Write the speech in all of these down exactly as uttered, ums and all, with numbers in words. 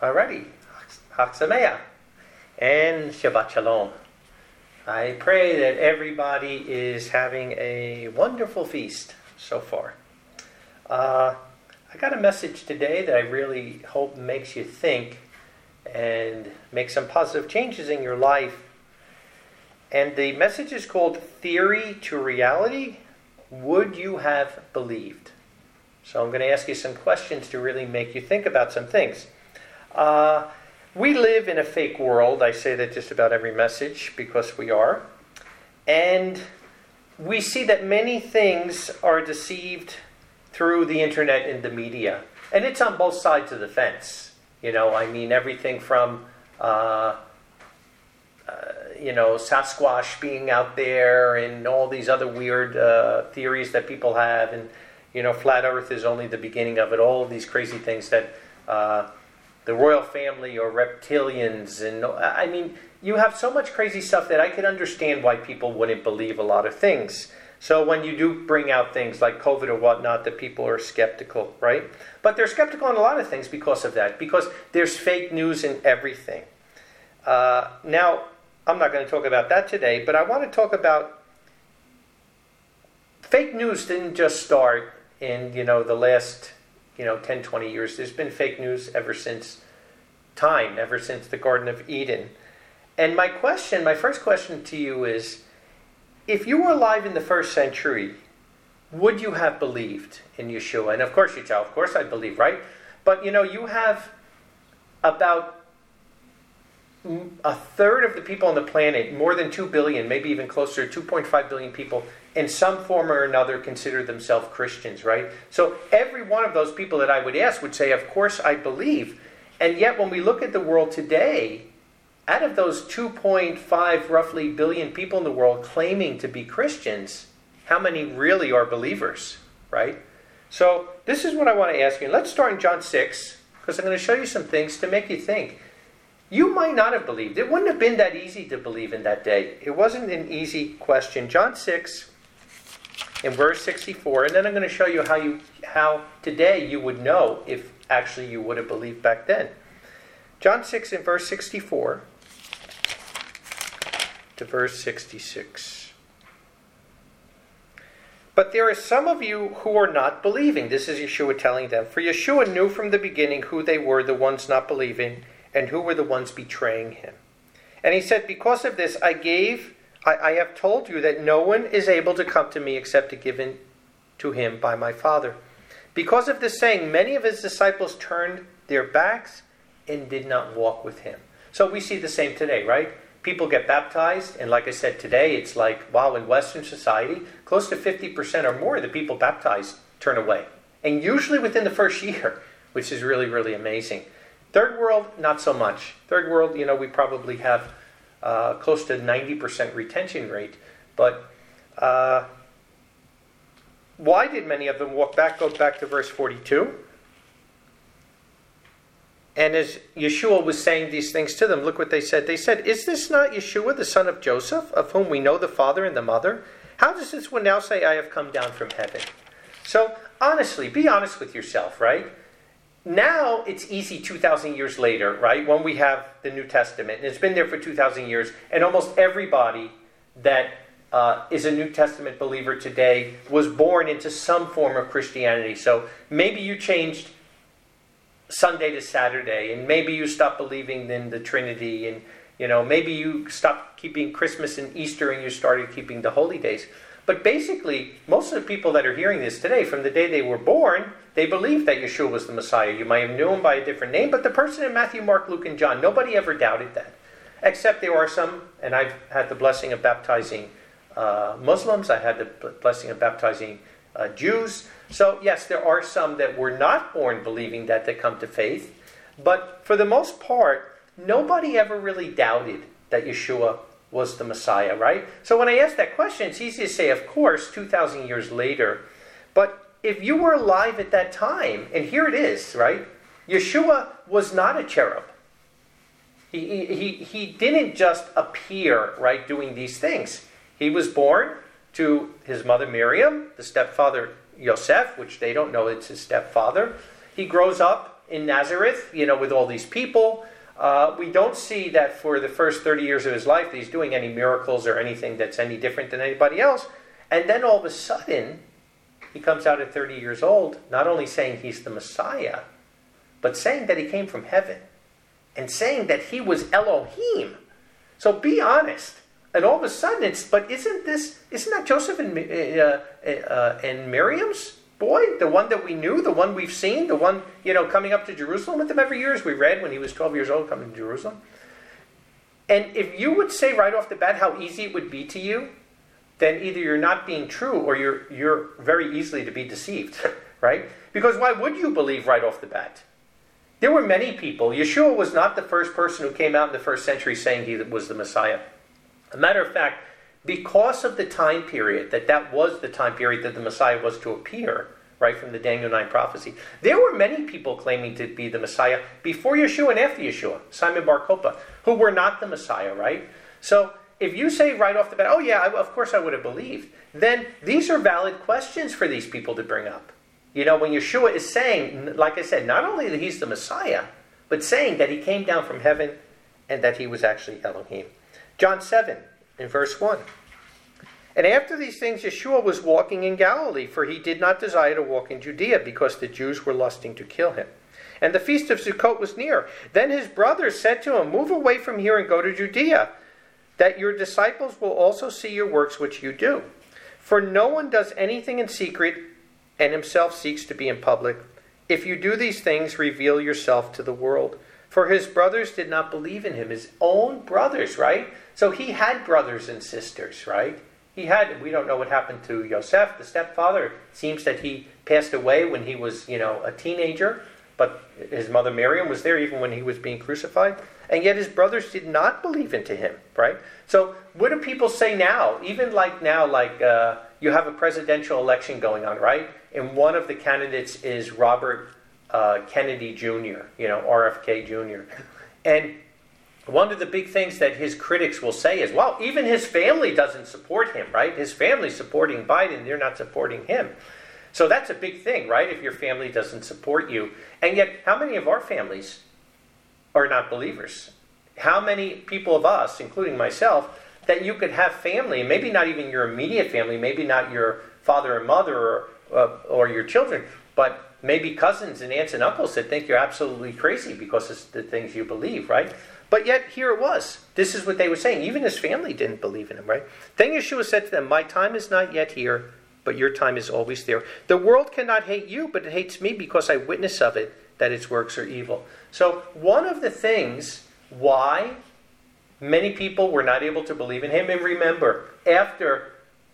Alrighty, Chag Sameach and Shabbat Shalom. I pray that everybody is having a wonderful feast so far. Uh, I got a message today that I really hope makes you think and make some positive changes in your life. And the message is called Theory to Reality. Would you have believed? So I'm going to ask you some questions to really make you think about some things. Uh, we live in a fake world. I say that just about every message because we are. And we see that many things are deceived through the internet and the media. And it's on both sides of the fence. You know, I mean, everything from, uh, uh, you know, Sasquatch being out there and all these other weird uh, theories that people have. And, you know, flat earth is only the beginning of it. All of these crazy things that uh, the royal family or reptilians. And I mean, you have so much crazy stuff that I could understand why people wouldn't believe a lot of things. So when you do bring out things like COVID or whatnot, that people are skeptical, right? But they're skeptical on a lot of things because of that, because there's fake news in everything. Uh, now, I'm not going to talk about that today, but I want to talk about fake news didn't just start in, you know, the last, you know, ten, twenty years. There's been fake news ever since time, ever since the Garden of Eden. And my question, my first question to you is, if you were alive in the first century, would you have believed in Yeshua? And of course you'd say, of course I believe, right? But, you know, you have about a third of the people on the planet, more than two billion, maybe even closer to two point five billion people, in some form or another consider themselves Christians, right? So every one of those people that I would ask would say, of course I believe. And yet when we look at the world today, out of those two point five roughly billion people in the world claiming to be Christians, how many really are believers, right? So this is what I want to ask you. And let's start in John six, because I'm going to show you some things to make you think. You might not have believed. It wouldn't have been that easy to believe in that day. It wasn't an easy question. John six, in verse sixty-four, and then I'm going to show you how you how today you would know if actually you would have believed back then. John six in verse sixty-four to verse sixty-six. But there are some of you who are not believing. This is Yeshua telling them. For Yeshua knew from the beginning who they were, the ones not believing, and who were the ones betraying him. And he said, because of this, I gave, I, I have told you that no one is able to come to me except to give in to him by my Father. Because of this saying, many of his disciples turned their backs and did not walk with him. So we see the same today, right? People get baptized, and like I said today, it's like, wow, in Western society, close to fifty percent or more of the people baptized turn away. And usually within the first year, which is really, really amazing. Third world, not so much. Third world, you know, we probably have uh, close to ninety percent retention rate. But uh, why did many of them walk back? Go back to verse forty-two. And as Yeshua was saying these things to them, look what they said. They said, is this not Yeshua, the son of Joseph, of whom we know the father and the mother? How does this one now say, I have come down from heaven? So, honestly, be honest with yourself, right? Now, it's easy two thousand years later, right, when we have the New Testament. And it's been there for two thousand years. And almost everybody that uh, is a New Testament believer today was born into some form of Christianity. So, maybe you changed Sunday to Saturday, and maybe you stopped believing in the Trinity, and you know, maybe you stopped keeping Christmas and Easter and you started keeping the holy days. But basically, most of the people that are hearing this today, from the day they were born, they believed that Yeshua was the Messiah. You might have known him by a different name, but the person in Matthew, Mark, Luke, and John, nobody ever doubted that. Except there are some, and I've had the blessing of baptizing uh, Muslims, I had the blessing of baptizing uh, Jews. So yes, there are some that were not born believing that, that come to faith. But for the most part, nobody ever really doubted that Yeshua was the Messiah, right? So when I ask that question, it's easy to say, of course, two thousand years later. But if you were alive at that time, and here it is, right? Yeshua was not a cherub. He, he, he didn't just appear, right, doing these things. He was born to his mother Miriam, the stepfather Yosef, which they don't know it's his stepfather. He grows up in Nazareth, you know, with all these people. Uh, we don't see that for the first thirty years of his life he's doing any miracles or anything that's any different than anybody else. And then all of a sudden, he comes out at thirty years old, not only saying he's the Messiah, but saying that he came from heaven. And saying that he was Elohim. So be honest. And all of a sudden, it's, but isn't this, isn't that Joseph and, uh, uh, and Miriam's boy? The one that we knew, the one we've seen, the one, you know, coming up to Jerusalem with them every year, as we read when he was twelve years old coming to Jerusalem. And if you would say right off the bat how easy it would be to you, then either you're not being true or you're, you're very easily to be deceived, right? Because why would you believe right off the bat? There were many people. Yeshua was not the first person who came out in the first century saying he was the Messiah. A matter of fact, because of the time period, that that was the time period that the Messiah was to appear, right, from the Daniel nine prophecy, there were many people claiming to be the Messiah before Yeshua and after Yeshua, Simon Bar Kokhba, who were not the Messiah, right? So if you say right off the bat, oh yeah, I, of course I would have believed, then these are valid questions for these people to bring up. You know, when Yeshua is saying, like I said, not only that he's the Messiah, but saying that he came down from heaven and that he was actually Elohim. John seven, in verse one. And after these things, Yeshua was walking in Galilee, for he did not desire to walk in Judea, because the Jews were lusting to kill him. And the feast of Sukkot was near. Then his brothers said to him, move away from here and go to Judea, that your disciples will also see your works which you do. For no one does anything in secret, and himself seeks to be in public. If you do these things, reveal yourself to the world. For his brothers did not believe in him. His own brothers, right? So he had brothers and sisters, right? He had, we don't know what happened to Yosef, the stepfather. It seems that he passed away when he was, you know, a teenager. But his mother Miriam was there even when he was being crucified. And yet his brothers did not believe into him, right? So what do people say now? Even like now, like uh, you have a presidential election going on, right? And one of the candidates is Robert uh, Kennedy Junior, you know, R F K Junior And one of the big things that his critics will say is, well, even his family doesn't support him, right? His family's supporting Biden, they're not supporting him. So that's a big thing, right? If your family doesn't support you. And yet, how many of our families are not believers? How many people of us, including myself, that you could have family, maybe not even your immediate family, maybe not your father and mother or, uh, or your children, but maybe cousins and aunts and uncles that think you're absolutely crazy because it's the things you believe, right? But yet, here it was. This is what they were saying. Even his family didn't believe in him, right? Then Yeshua said to them, my time is not yet here, but your time is always there. The world cannot hate you, but it hates me because I witness of it, that its works are evil. So one of the things why many people were not able to believe in him, and remember, after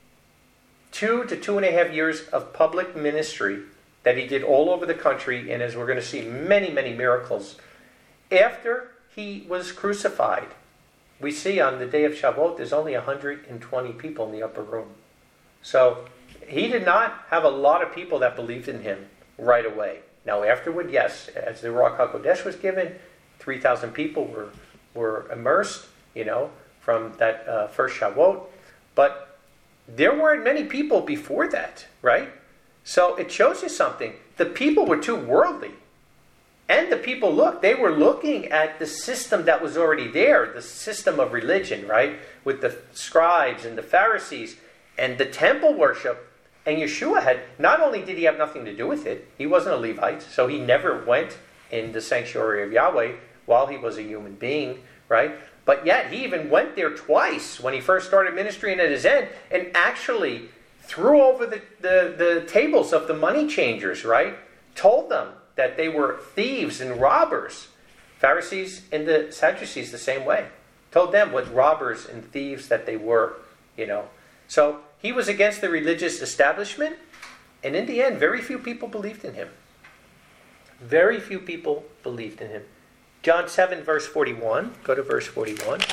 two to two and a half years of public ministry that he did all over the country, and as we're going to see, many, many miracles, after he was crucified, we see on the day of Shavuot, there's only one hundred twenty people in the upper room. So he did not have a lot of people that believed in him right away. Now afterward, yes, as the Ruach HaKodesh was given, three thousand people were, were immersed, you know, from that uh, first Shavuot. But there weren't many people before that, right? So it shows you something. The people were too worldly. And the people, look, they were looking at the system that was already there, the system of religion, right? With the scribes and the Pharisees and the temple worship. And Yeshua had, not only did he have nothing to do with it, he wasn't a Levite, so he never went in the sanctuary of Yahweh while he was a human being, right? But yet he even went there twice when he first started ministry and at his end, and actually threw over the, the, the tables of the money changers, right? Told them that they were thieves and robbers. Pharisees and the Sadducees the same way. Told them what robbers and thieves that they were, you know. So he was against the religious establishment, and in the end, very few people believed in him. Very few people believed in him. John seven, verse forty-one. Go to verse forty-one.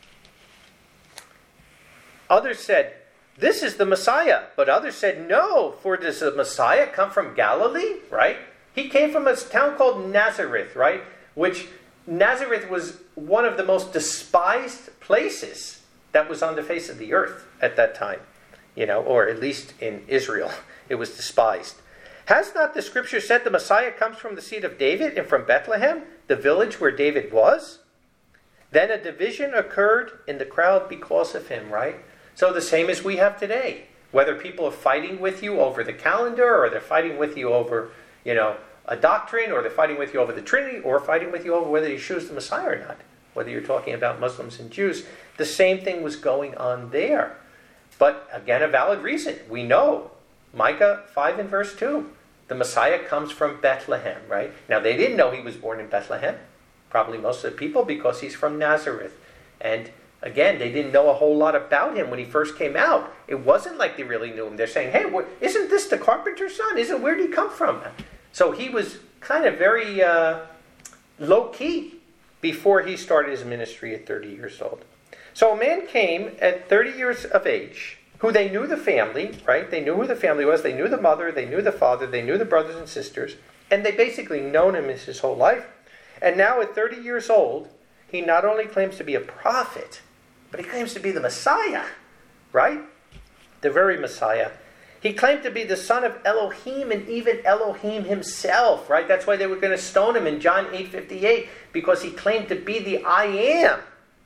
Others said, this is the Messiah. But others said, no, for does the Messiah come from Galilee? Right? He came from a town called Nazareth, right? Which Nazareth was one of the most despised places that was on the face of the earth at that time. You know, or at least in Israel, it was despised. Has not the scripture said the Messiah comes from the seed of David and from Bethlehem, the village where David was? Then a division occurred in the crowd because of him, right? So the same as we have today. Whether people are fighting with you over the calendar, or they're fighting with you over, you know, a doctrine, or they're fighting with you over the Trinity, or fighting with you over whether Yeshua is the Messiah or not. Whether you're talking about Muslims and Jews, the same thing was going on there. But again, a valid reason. We know, Micah five and verse two, the Messiah comes from Bethlehem, right? Now, they didn't know he was born in Bethlehem. Probably most of the people, because he's from Nazareth. And again, they didn't know a whole lot about him when he first came out. It wasn't like they really knew him. They're saying, hey, what, isn't this the carpenter's son? Isn't, where did he come from? So he was kind of very uh, low-key before he started his ministry at thirty years old. So a man came at thirty years of age, who they knew the family, right? They knew who the family was. They knew the mother. They knew the father. They knew the brothers and sisters. And they basically known him his whole life. And now at thirty years old, he not only claims to be a prophet, but he claims to be the Messiah, right? The very Messiah. He claimed to be the son of Elohim, and even Elohim himself, right? That's why they were going to stone him in John eight fifty-eight, because he claimed to be the I am.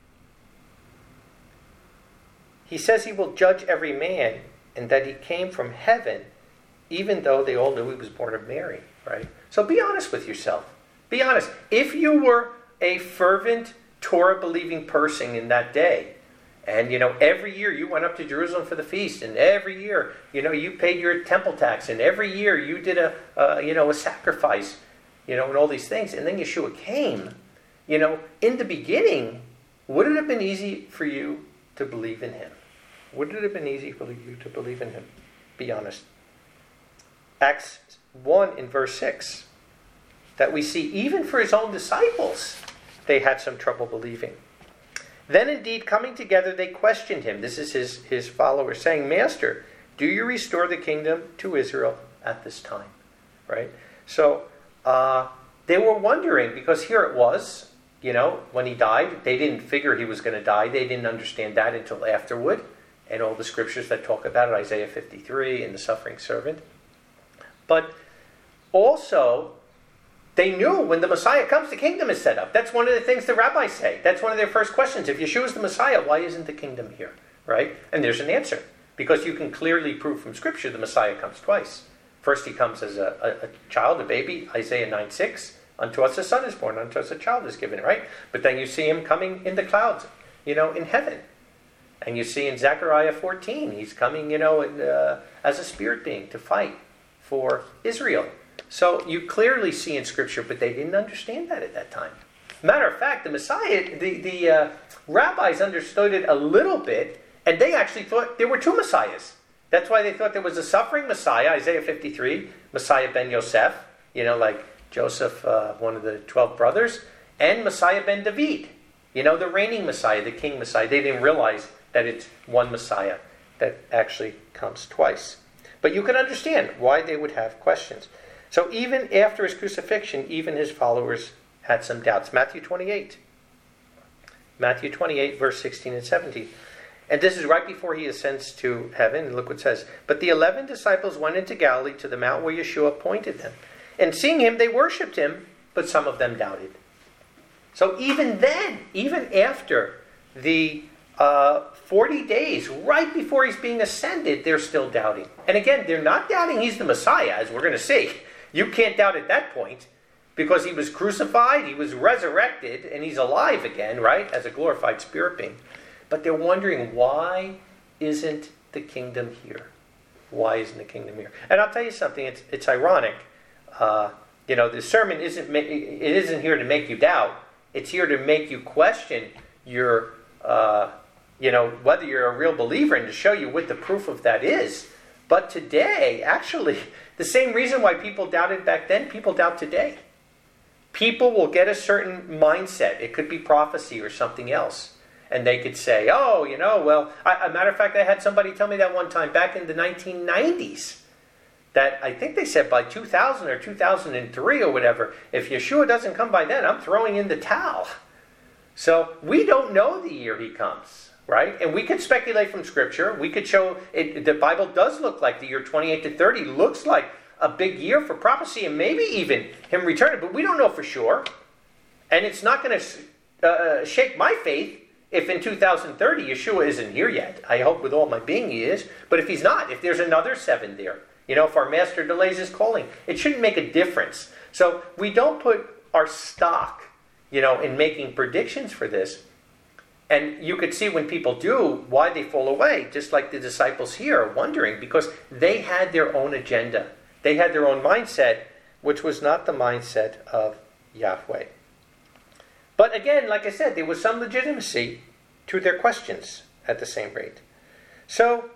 He says he will judge every man, and that he came from heaven, even though they all knew he was born of Mary, right? So be honest with yourself. Be honest. If you were a fervent Torah-believing person in that day, and, you know, every year you went up to Jerusalem for the feast, and every year, you know, you paid your temple tax, and every year you did a, uh, you know, a sacrifice, you know, and all these things, and then Yeshua came, you know, in the beginning, would it have been easy for you to believe in him? Would it have been easy for you to believe in him? Be honest. Acts one in verse six, that we see even for his own disciples, they had some trouble believing. Then indeed, coming together, they questioned him. This is his, his followers saying, Master, do you restore the kingdom to Israel at this time? Right? So uh, they were wondering, because here it was, you know, when he died, they didn't figure he was going to die. They didn't understand that until afterward. And all the scriptures that talk about it, Isaiah fifty-three and the suffering servant. But also, they knew when the Messiah comes, the kingdom is set up. That's one of the things the rabbis say. That's one of their first questions. If Yeshua is the Messiah, why isn't the kingdom here? Right? And there's an answer. Because you can clearly prove from Scripture the Messiah comes twice. First he comes as a, a, a child, a baby, Isaiah nine six. Unto us a son is born, unto us a child is given, right? But then you see him coming in the clouds, you know, in heaven. And you see in Zechariah fourteen, he's coming, you know, uh, as a spirit being to fight for Israel. So you clearly see in Scripture, but they didn't understand that at that time. Matter of fact, the Messiah, the, the uh, rabbis understood it a little bit, and they actually thought there were two Messiahs. That's why they thought there was a suffering Messiah, Isaiah fifty-three, Messiah ben Yosef, you know, like Joseph, uh, one of the twelve brothers, and Messiah ben David, you know, the reigning Messiah, the king Messiah. They didn't realize that it's one Messiah that actually comes twice. But you can understand why they would have questions. So even after his crucifixion, even his followers had some doubts. Matthew twenty-eight. Matthew twenty-eight, verse sixteen and seventeen. And this is right before he ascends to heaven. Look what it says. But the eleven disciples went into Galilee to the mount where Yeshua appointed them. And seeing him, they worshipped him, but some of them doubted. So even then, even after the uh, forty days, right before he's being ascended, they're still doubting. And again, they're not doubting he's the Messiah, as we're going to see. You can't doubt at that point, because he was crucified, he was resurrected, and he's alive again, right, as a glorified spirit being. But they're wondering, why isn't the kingdom here? Why isn't the kingdom here? And I'll tell you something, it's, it's ironic. Uh, you know, the sermon isn't ma- it isn't here to make you doubt. It's here to make you question your, uh, you know, whether you're a real believer, and to show you what the proof of that is. But today, actually, the same reason why people doubted back then, people doubt today. People will get a certain mindset. It could be prophecy or something else. And they could say, oh, you know, well, I, a matter of fact, I had somebody tell me that one time back in the nineteen nineties. That I think they said by two thousand or two thousand three or whatever, if Yeshua doesn't come by then, I'm throwing in the towel. So we don't know the year he comes, right? And we could speculate from Scripture. We could show, it, the Bible does look like the year twenty-eight to thirty looks like a big year for prophecy and maybe even him returning, but we don't know for sure. And it's not going to uh, shake my faith if in two thousand thirty Yeshua isn't here yet. I hope with all my being he is. But if he's not, if there's another seven there, you know, if our master delays his calling, it shouldn't make a difference. So we don't put our stock, you know, in making predictions for this. And you could see when people do, why they fall away, just like the disciples here are wondering, because they had their own agenda. They had their own mindset, which was not the mindset of Yahweh. But again, like I said, there was some legitimacy to their questions at the same rate. So,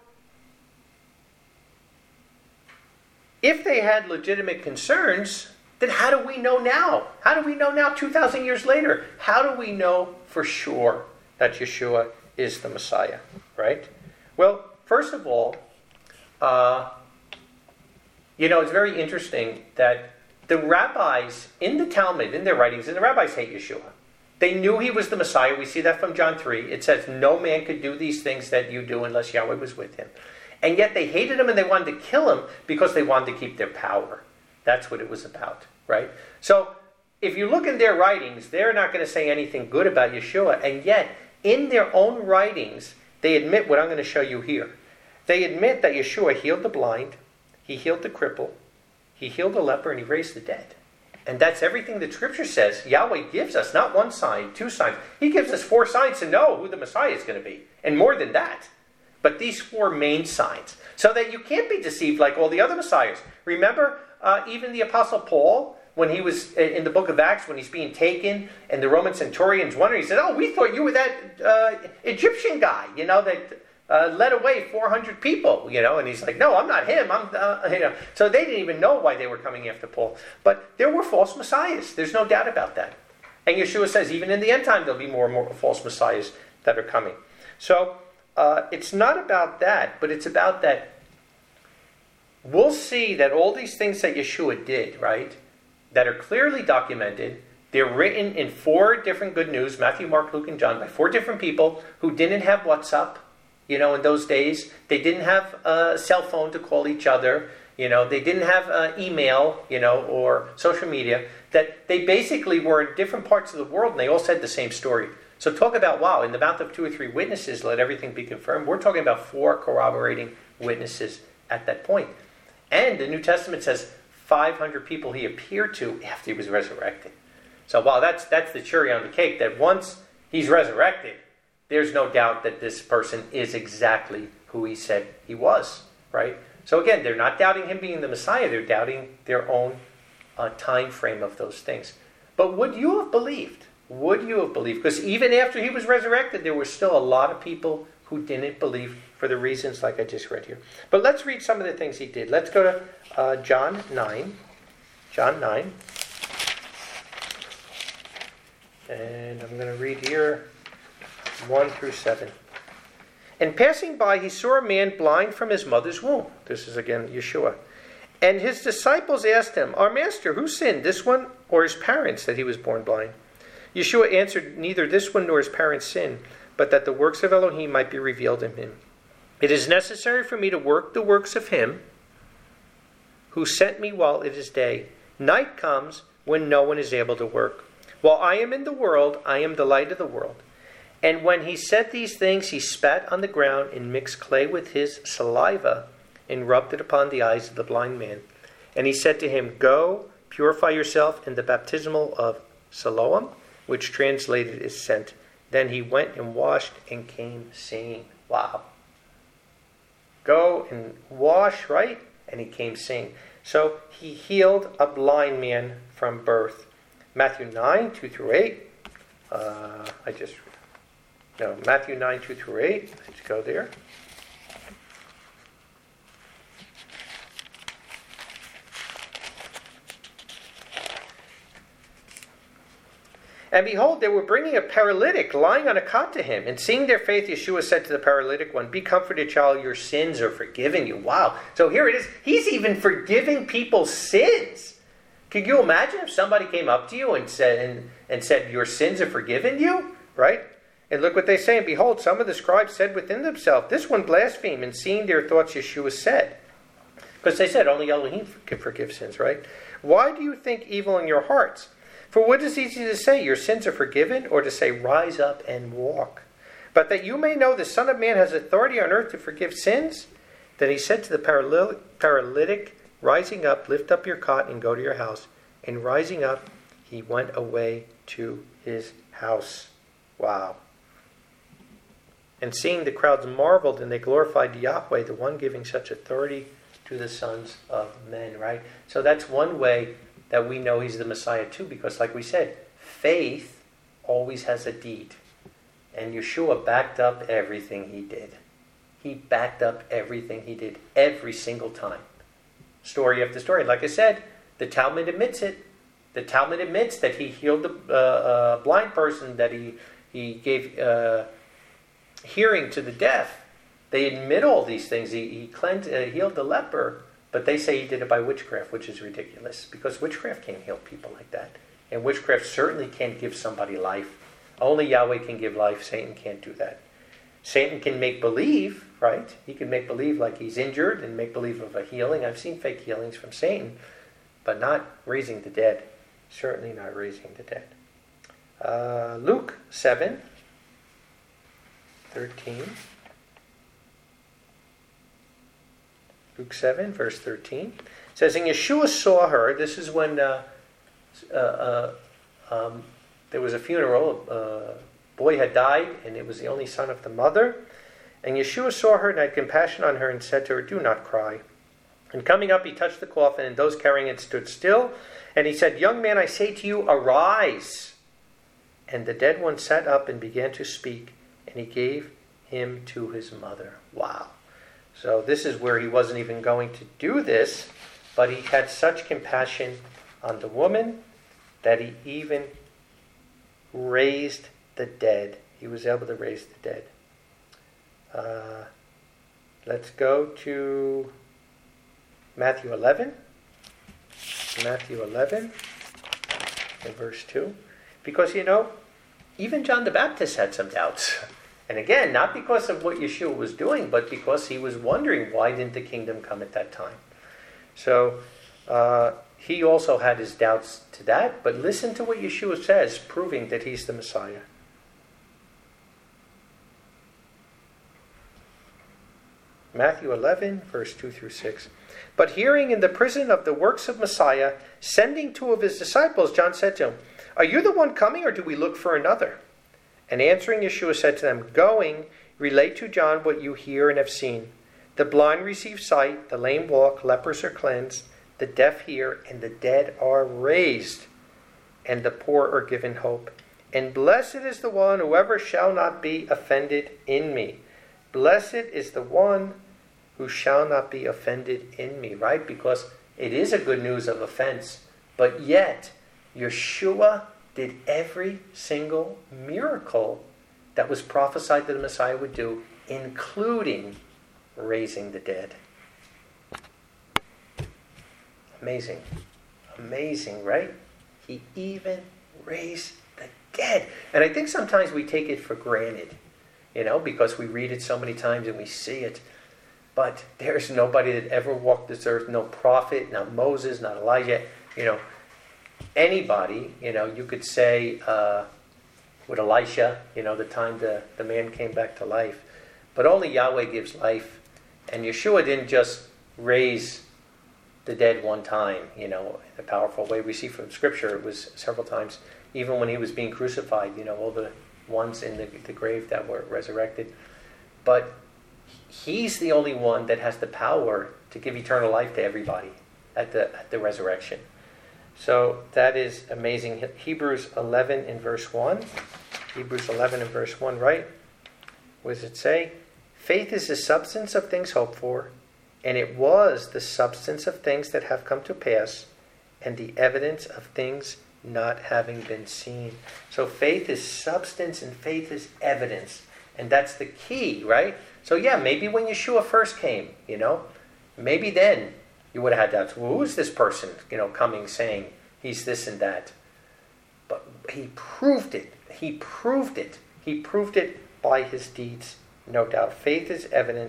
if they had legitimate concerns, then how do we know now? How do we know now, two thousand years later? How do we know for sure that Yeshua is the Messiah, right? Well, first of all, uh, you know, it's very interesting that the rabbis in the Talmud, in their writings, and the rabbis hate Yeshua. They knew he was the Messiah. We see that from John three. It says, no man could do these things that you do unless Yahweh was with him. And yet they hated him and they wanted to kill him because they wanted to keep their power. That's what it was about, right? So, if you look in their writings, they're not going to say anything good about Yeshua. And yet, in their own writings, they admit what I'm going to show you here. They admit that Yeshua healed the blind, he healed the cripple, he healed the leper, and he raised the dead. And that's everything the Scripture says. Yahweh gives us not one sign, two signs. He gives us four signs to know who the Messiah is going to be. And more than that. But these four main signs. So that you can't be deceived like all the other Messiahs. Remember, uh, even the Apostle Paul, when he was in the book of Acts, when he's being taken, and the Roman centurion's wondering, he said, oh, we thought you were that uh, Egyptian guy, you know, that uh, led away four hundred people, you know. And he's like, no, I'm not him. I'm, uh, you know. So they didn't even know why they were coming after Paul. But there were false messiahs. There's no doubt about that. And Yeshua says, even in the end time, there'll be more and more false messiahs that are coming. So uh, it's not about that, but it's about that we'll see that all these things that Yeshua did, right, that are clearly documented, they're written in four different good news, Matthew, Mark, Luke, and John, by four different people who didn't have WhatsApp, you know, in those days. They didn't have a cell phone to call each other, you know. They didn't have uh, email, you know, or social media. That they basically were in different parts of the world, and they all said the same story. So talk about, wow, in the mouth of two or three witnesses, let everything be confirmed. We're talking about four corroborating witnesses at that point. And the New Testament says five hundred people he appeared to after he was resurrected. So wow, that's that's the cherry on the cake, that once he's resurrected, there's no doubt that this person is exactly who he said he was, right? So again, they're not doubting him being the Messiah, they're doubting their own uh, time frame of those things. But would you have believed? Would you have believed? Because even after he was resurrected, there were still a lot of people who didn't believe for the reasons like I just read here. But let's read some of the things he did. Let's go to uh, John nine. John nine. And I'm going to read here one through seven. And passing by, he saw a man blind from his mother's womb. This is again Yeshua. And his disciples asked him, our master, who sinned, this one or his parents, that he was born blind? Yeshua answered, neither this one nor his parents sinned, but that the works of Elohim might be revealed in him. It is necessary for me to work the works of him who sent me while it is day. Night comes when no one is able to work. While I am in the world, I am the light of the world. And when he said these things, he spat on the ground and mixed clay with his saliva and rubbed it upon the eyes of the blind man. And he said to him, go, purify yourself in the baptismal of Siloam, which translated is sent. Then he went and washed and came seeing. Wow. Go and wash, right? And he came seeing. So he healed a blind man from birth. Matthew nine, two through eight. Uh, I just, no, Matthew nine, two through eight. Let's go there. And behold, they were bringing a paralytic lying on a cot to him. And seeing their faith, Yeshua said to the paralytic one, be comforted, child, your sins are forgiven you. Wow. So here it is. He's even forgiving people's sins. Could you imagine if somebody came up to you and said, and, and said, your sins are forgiven you? Right? And look what they say. And behold, some of the scribes said within themselves, this one blasphemed. And seeing their thoughts, Yeshua said. Because they said only Elohim can forgive sins, right? Why do you think evil in your hearts? For what is easy to say, your sins are forgiven, or to say, rise up and walk? But that you may know the Son of Man has authority on earth to forgive sins. Then he said to the paralytic, rising up, lift up your cot and go to your house. And rising up, he went away to his house. Wow. And seeing the crowds marveled, and they glorified Yahweh, the one giving such authority to the sons of men, right? So that's one way that we know he's the Messiah too, because like we said, faith always has a deed. And Yeshua backed up everything he did. He backed up everything he did every single time. Story after story. Like I said, the Talmud admits it. The Talmud admits that he healed the uh, uh, blind person, that he, he gave uh, hearing to the deaf. They admit all these things. He, he cleansed, uh, healed the leper, but they say he did it by witchcraft, which is ridiculous, because witchcraft can't heal people like that. And witchcraft certainly can't give somebody life. Only Yahweh can give life. Satan can't do that. Satan can make believe, right? He can make believe like he's injured and make believe of a healing. I've seen fake healings from Satan, but not raising the dead. Certainly not raising the dead. Uh, Luke seven, thirteen. Luke seven, verse thirteen. It says, and Yeshua saw her. This is when uh, uh, uh, um, there was a funeral. A boy had died, and it was the only son of the mother. And Yeshua saw her and had compassion on her and said to her, do not cry. And coming up, he touched the coffin, and those carrying it stood still. And he said, young man, I say to you, arise. And the dead one sat up and began to speak, and he gave him to his mother. Wow. So this is where he wasn't even going to do this, but he had such compassion on the woman that he even raised the dead. He was able to raise the dead. Uh, let's go to Matthew eleven. Matthew eleven and verse two. Because, you know, even John the Baptist had some doubts. And again, not because of what Yeshua was doing, but because he was wondering why didn't the kingdom come at that time. So uh, he also had his doubts to that. But listen to what Yeshua says, proving that he's the Messiah. Matthew eleven, verse two through six. But hearing in the prison of the works of Messiah, sending two of his disciples, John said to him, are you the one coming, or do we look for another? And answering, Yeshua said to them, going, relate to John what you hear and have seen. The blind receive sight, the lame walk, lepers are cleansed, the deaf hear, and the dead are raised, and the poor are given hope. And blessed is the one whoever shall not be offended in me. Blessed is the one who shall not be offended in me, right? Because it is a good news of offense, but yet Yeshua did every single miracle that was prophesied that the Messiah would do, including raising the dead. Amazing. Amazing, right? He even raised the dead. And I think sometimes we take it for granted, you know, because we read it so many times and we see it. But there's nobody that ever walked this earth, no prophet, not Moses, not Elijah, you know, anybody, you know, you could say uh, with Elisha, you know, the time the, the man came back to life. But only Yahweh gives life. And Yeshua didn't just raise the dead one time, you know, in a powerful way. We see from Scripture it was several times, even when he was being crucified, you know, all the ones in the, the grave that were resurrected. But he's the only one that has the power to give eternal life to everybody at the at the resurrection. So that is amazing. Hebrews eleven in verse one. Hebrews eleven in verse one, right? What does it say? Faith is the substance of things hoped for, and it was the substance of things that have come to pass, and the evidence of things not having been seen. So faith is substance and faith is evidence. And that's the key, right? So yeah, maybe when Yeshua first came, you know, maybe then you would have had doubts. Well, who is this person, you know, coming saying he's this and that? But he proved it. He proved it. He proved it by his deeds, no doubt. Faith is evidence,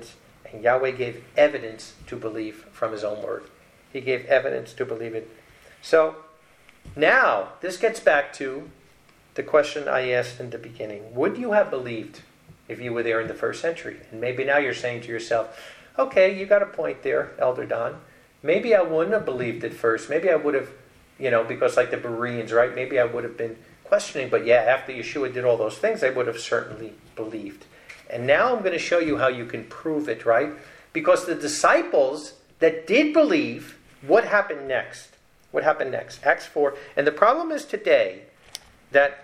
And Yahweh gave evidence to believe from his own word. He gave evidence to believe it. So, now, this gets back to the question I asked in the beginning. Would you have believed if you were there in the first century? And maybe now you're saying to yourself, okay, you got a point there, Elder Don. Maybe I wouldn't have believed at first. Maybe I would have, you know, because like the Bereans, right? Maybe I would have been questioning. But yeah, after Yeshua did all those things, I would have certainly believed. And now I'm going to show you how you can prove it, right? Because the disciples that did believe, what happened next? What happened next? Acts four. And the problem is today that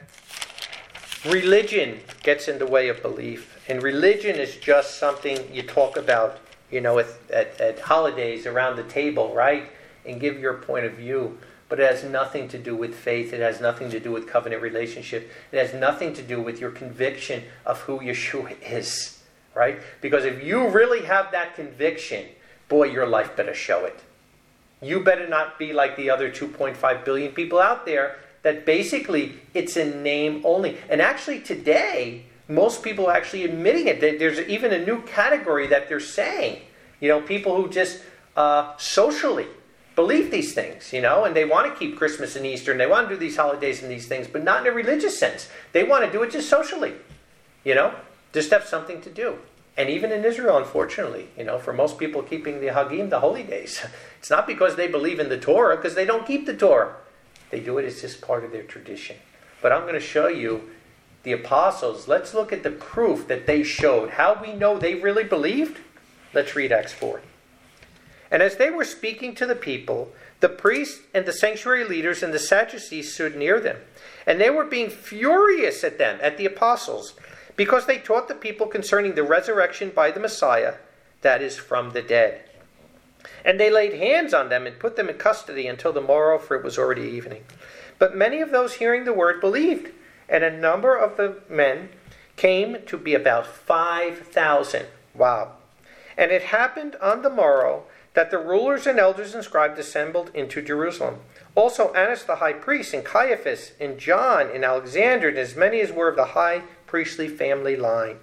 religion gets in the way of belief. And religion is just something you talk about, you know, at, at, at holidays around the table, right? And give your point of view. But it has nothing to do with faith. It has nothing to do with covenant relationship. It has nothing to do with your conviction of who Yeshua is, right? Because if you really have that conviction, boy, your life better show it. You better not be like the other two point five billion people out there that basically it's in name only. And actually today, most people are actually admitting it. There's even a new category that they're saying. You know, people who just uh, socially believe these things, you know, and they want to keep Christmas and Easter, and they want to do these holidays and these things, but not in a religious sense. They want to do it just socially, you know, just have something to do. And even in Israel, unfortunately, you know, for most people keeping the Hagim, the holy days, it's not because they believe in the Torah, because they don't keep the Torah. They do it as just part of their tradition. But I'm going to show you the apostles. Let's look at the proof that they showed. How we know they really believed? Let's read Acts four. And as they were speaking to the people, the priests and the sanctuary leaders and the Sadducees stood near them. And they were being furious at them, at the apostles, because they taught the people concerning the resurrection by the Messiah, that is, from the dead. And they laid hands on them and put them in custody until the morrow, for it was already evening. But many of those hearing the word believed, and a number of the men came to be about five thousand. Wow. And it happened on the morrow that the rulers and elders and scribes assembled into Jerusalem. Also Annas the high priest, and Caiaphas, and John, and Alexander, and as many as were of the high priestly family line.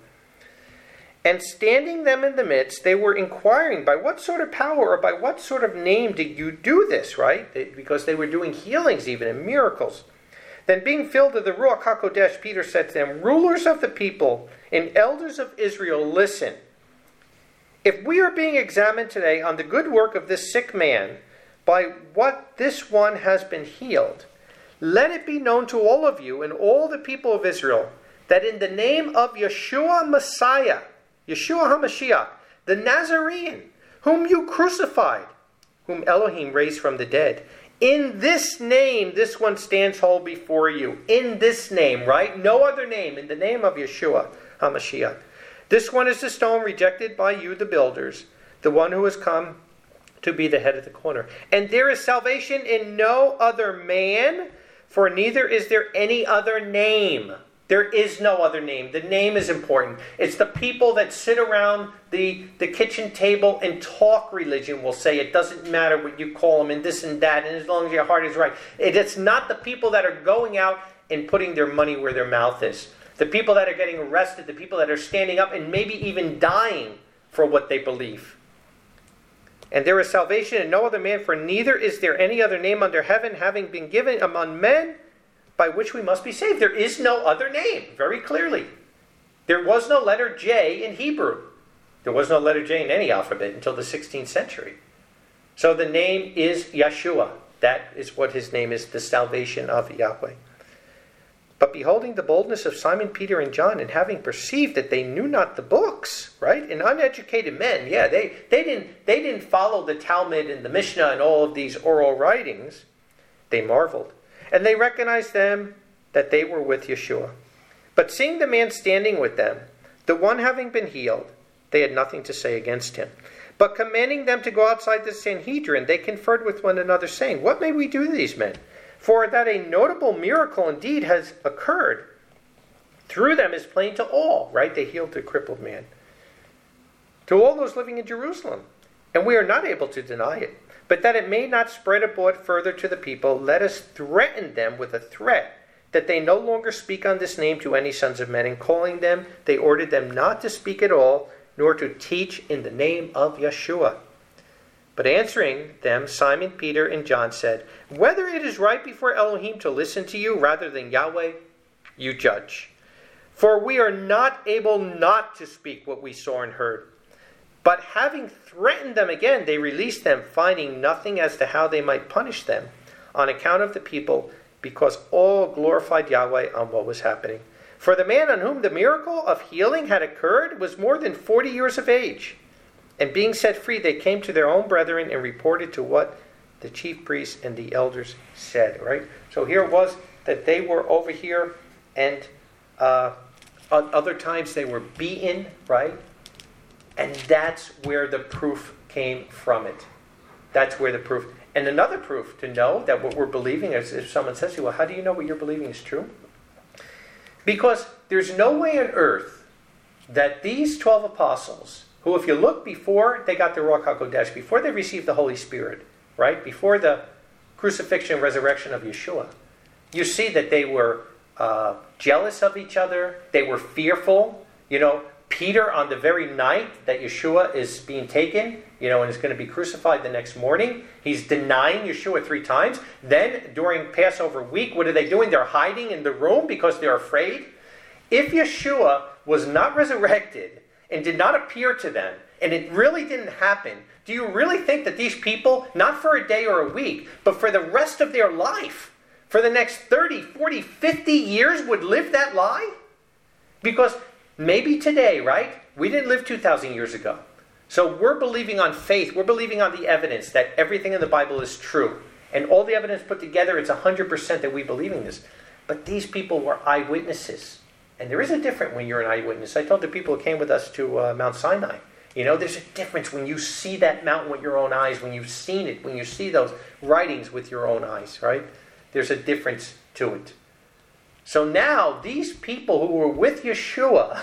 And standing them in the midst, they were inquiring, by what sort of power or by what sort of name did you do this, right? They, because they were doing healings even and miracles. Then being filled with the Ruach HaKodesh, Peter said to them, rulers of the people and elders of Israel, listen. If we are being examined today on the good work of this sick man, by what this one has been healed, let it be known to all of you and all the people of Israel that in the name of Yeshua Messiah, Yeshua HaMashiach, the Nazarene, whom you crucified, whom Elohim raised from the dead, in this name this one stands whole before you. In this name, right? No other name. In the name of Yeshua HaMashiach. This one is the stone rejected by you, the builders, the one who has come to be the head of the corner. And there is salvation in no other man, for neither is there any other name. There is no other name. The name is important. It's the people that sit around the, the kitchen table and talk religion will say it doesn't matter what you call them and this and that, and as long as your heart is right. It, it's not the people that are going out and putting their money where their mouth is. The people that are getting arrested, the people that are standing up and maybe even dying for what they believe. And there is salvation in no other man, for neither is there any other name under heaven having been given among men by which we must be saved. There is no other name, very clearly. There was no letter J in Hebrew. There was no letter J in any alphabet until the sixteenth century. So the name is Yeshua. That is what his name is, the salvation of Yahweh. But beholding the boldness of Simon, Peter, and John, and having perceived that they knew not the books, right? And uneducated men, yeah, they, they didn't they didn't follow the Talmud and the Mishnah and all of these oral writings. They marveled. And they recognized them that they were with Yeshua. But seeing the man standing with them, the one having been healed, they had nothing to say against him. But commanding them to go outside the Sanhedrin, they conferred with one another, saying, what may we do to these men? For that a notable miracle indeed has occurred through them is plain to all, right? They healed the crippled man. To all those living in Jerusalem. And we are not able to deny it. But that it may not spread abroad further to the people, let us threaten them with a threat that they no longer speak on this name to any sons of men. And calling them, they ordered them not to speak at all nor to teach in the name of Yeshua. But answering them, Simon Peter and John said, whether it is right before Elohim to listen to you rather than Yahweh, you judge. For we are not able not to speak what we saw and heard. But having threatened them again, they released them, finding nothing as to how they might punish them on account of the people, because all glorified Yahweh on what was happening. For the man on whom the miracle of healing had occurred was more than forty years of age. And being set free, they came to their own brethren and reported to what the chief priests and the elders said. Right? So here it was that they were over here, and uh, other times they were beaten, right? And that's where the proof came from it. That's where the proof. And another proof to know that what we're believing is, if someone says to you, well, how do you know what you're believing is true? Because there's no way on earth that these twelve apostles, who, if you look before they got the Ruach HaKodesh, before they received the Holy Spirit, right, before the crucifixion and resurrection of Yeshua, you see that they were uh, jealous of each other. They were fearful. You know, Peter, on the very night that Yeshua is being taken, you know, and is going to be crucified the next morning, he's denying Yeshua three times. Then, during Passover week, what are they doing? They're hiding in the room because they're afraid. If Yeshua was not resurrected and did not appear to them, and it really didn't happen, do you really think that these people, not for a day or a week, but for the rest of their life, for the next thirty, forty, fifty years would live that lie? Because maybe today, right? We didn't live two thousand years ago. So we're believing on faith. We're believing on the evidence that everything in the Bible is true. And all the evidence put together, it's one hundred percent that we believe in this. But these people were eyewitnesses. And there is a difference when you're an eyewitness. I told the people who came with us to uh, Mount Sinai, you know, there's a difference when you see that mountain with your own eyes, when you've seen it, when you see those writings with your own eyes, right? There's a difference to it. So now, these people who were with Yeshua,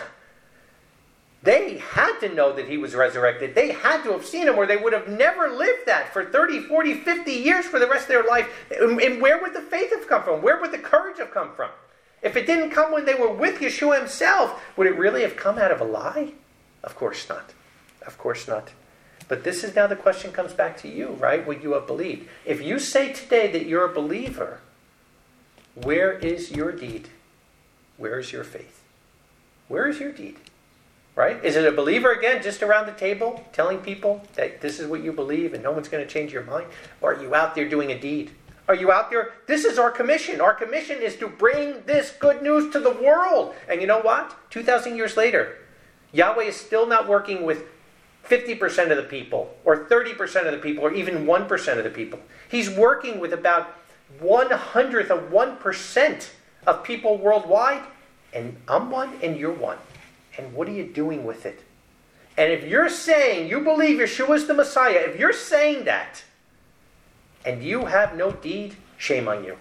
they had to know that he was resurrected. They had to have seen him, or they would have never lived that for thirty, forty, fifty years for the rest of their life. And where would the faith have come from? Where would the courage have come from? If it didn't come when they were with Yeshua himself, would it really have come out of a lie? Of course not. Of course not. But this is now the question comes back to you, right? What you have believed. If you say today that you're a believer, where is your deed? Where is your faith? Where is your deed? Right? Is it a believer again, just around the table, telling people that this is what you believe and no one's going to change your mind? Or are you out there doing a deed? Are you out there? This is our commission. Our commission is to bring this good news to the world. And you know what? two thousand years later, Yahweh is still not working with fifty percent of the people, or thirty percent of the people, or even one percent of the people. He's working with about one hundredth of one percent of people worldwide. And I'm one and you're one. And what are you doing with it? And if you're saying you believe Yeshua is the Messiah, if you're saying that, and you have no deed, shame on you.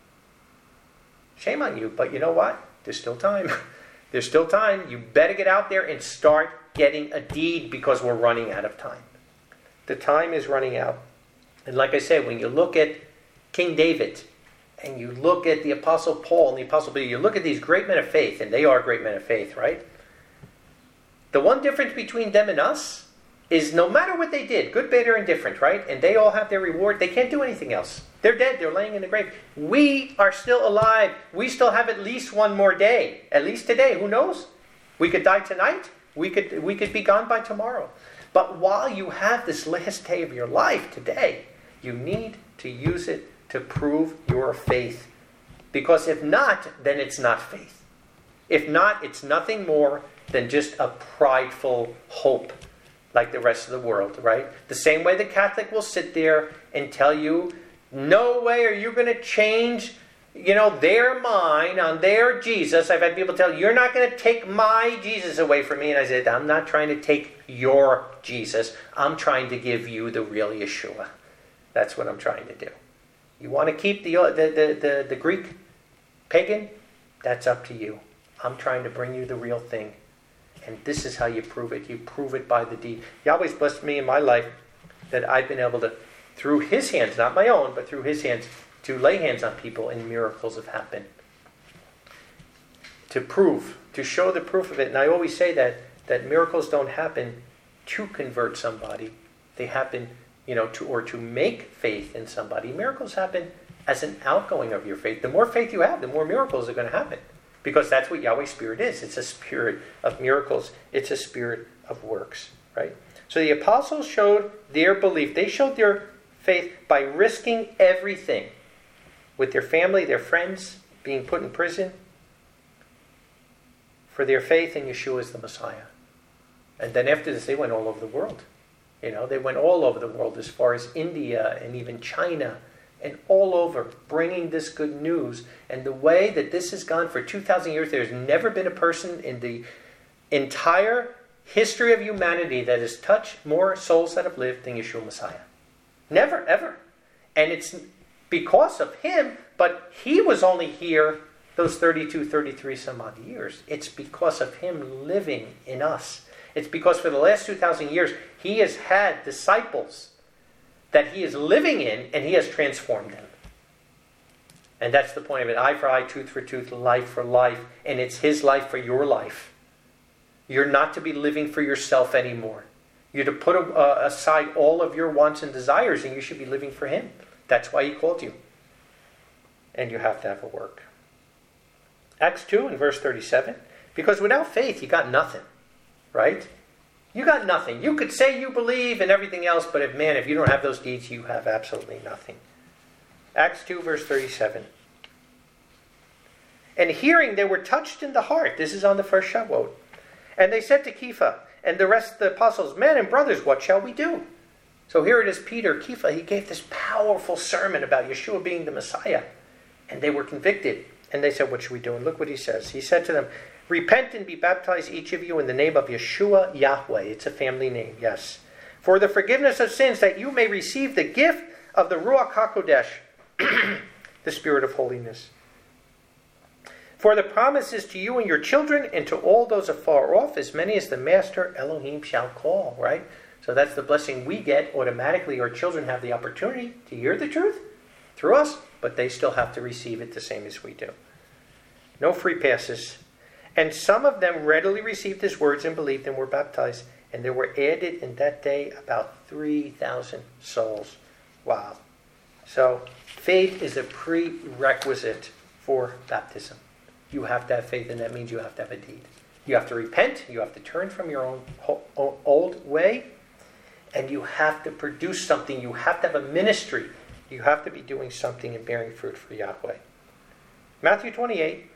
Shame on you. But you know what? There's still time. There's still time. You better get out there and start getting a deed, because we're running out of time. The time is running out. And like I said, when you look at King David, and you look at the Apostle Paul and the Apostle Peter, you look at these great men of faith, and they are great men of faith, right? The one difference between them and us is no matter what they did, good, bad, or indifferent, right? And they all have their reward. They can't do anything else. They're dead. They're laying in the grave. We are still alive. We still have at least one more day. At least today. Who knows? We could die tonight. We could, we could be gone by tomorrow. But while you have this last day of your life today, you need to use it to prove your faith. Because if not, then it's not faith. If not, it's nothing more than just a prideful hope, like the rest of the world, right? The same way the Catholic will sit there and tell you, no way are you going to change, you know, their mind on their Jesus. I've had people tell, you're not going to take my Jesus away from me. And I said, I'm not trying to take your Jesus. I'm trying to give you the real Yeshua. That's what I'm trying to do. You want to keep the, the, the, the, the Greek pagan? That's up to you. I'm trying to bring you the real thing. And this is how you prove it. You prove it by the deed. Yahweh's blessed me in my life that I've been able to, through his hands, not my own, but through his hands, to lay hands on people and miracles have happened. To prove, to show the proof of it. And I always say that that miracles don't happen to convert somebody. They happen, you know, to or to make faith in somebody. Miracles happen as an outgoing of your faith. The more faith you have, the more miracles are going to happen. Because that's what Yahweh's Spirit is. It's a spirit of miracles. It's a spirit of works, right? So the apostles showed their belief. They showed their faith by risking everything with their family, their friends, being put in prison for their faith in Yeshua as the Messiah. And then after this, they went all over the world. You know, they went all over the world as far as India and even China and all over, bringing this good news. And the way that this has gone for two thousand years, there's never been a person in the entire history of humanity that has touched more souls that have lived than Yeshua Messiah. Never, ever. And it's because of him, but he was only here those thirty-two, thirty-three some odd years. It's because of him living in us. It's because for the last two thousand years, he has had disciples that he is living in, and he has transformed them. And that's the point of it. Eye for eye, tooth for tooth, life for life. And it's his life for your life. You're not to be living for yourself anymore. You're to put uh, aside all of your wants and desires, and you should be living for him. That's why he called you. And you have to have a work. Acts two and verse thirty-seven. Because without faith, you got nothing. Right? You got nothing. You could say you believe and everything else, but if, man, if you don't have those deeds, you have absolutely nothing. Acts two, verse thirty-seven. And hearing, they were touched in the heart. This is on the first Shavuot. And they said to Kepha and the rest of the apostles, men and brothers, what shall we do? So here it is, Peter, Kepha, he gave this powerful sermon about Yeshua being the Messiah. And they were convicted. And they said, what should we do? And look what he says. He said to them, repent and be baptized, each of you, in the name of Yeshua Yahweh. It's a family name, yes. For the forgiveness of sins, that you may receive the gift of the Ruach HaKodesh, the Spirit of holiness. For the promise is to you and your children, and to all those afar off, as many as the Master Elohim shall call, right? So that's the blessing we get automatically. Our children have the opportunity to hear the truth through us, but they still have to receive it the same as we do. No free passes. And some of them readily received his words and believed and were baptized. And there were added in that day about three thousand souls. Wow. So faith is a prerequisite for baptism. You have to have faith, and that means you have to have a deed. You have to repent. You have to turn from your own old way. And you have to produce something. You have to have a ministry. You have to be doing something and bearing fruit for Yahweh. Matthew twenty-eight.